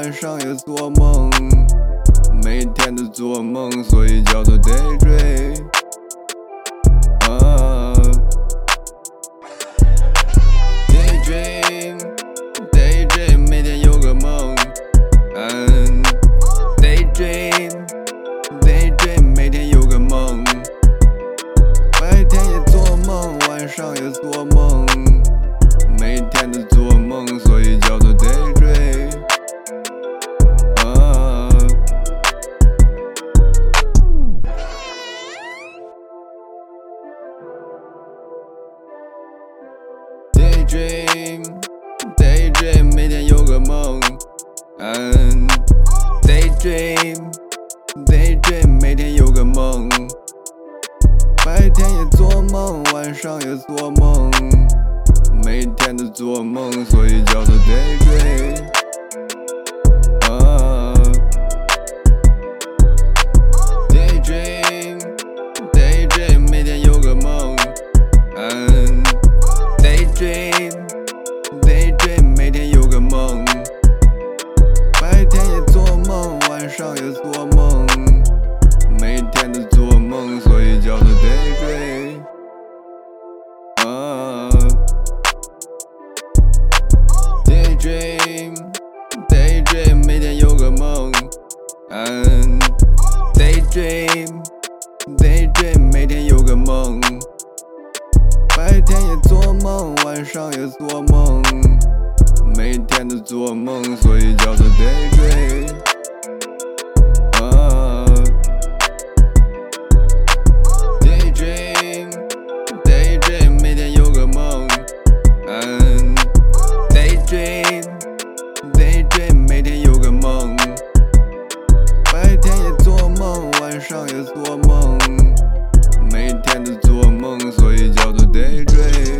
晚上也做梦，每天都做梦，所以叫做 daydream。daydream， 每天有个梦。daydream， 每天有个梦，白天也做梦，晚上也做梦，每天都做梦，所以叫做 daydream。daydream， 每天有个梦。daydream， 每天有个梦，白天也做梦，晚上也做梦，每天都做梦，所以叫做 daydream。daydream， 每天有个梦。daydream， 每天有个梦，白天也做梦，晚上也做梦，每天都做梦，所以叫做 daydream。daydream， 每天有个梦。daydream， 每天有个梦，白天也做梦，晚上也做梦，每天都做梦，所以叫做 daydream。daydream， 每天有个梦。daydream， 每天有个梦，白天也做梦，晚上也做梦，每天都做梦，所以叫做 daydream。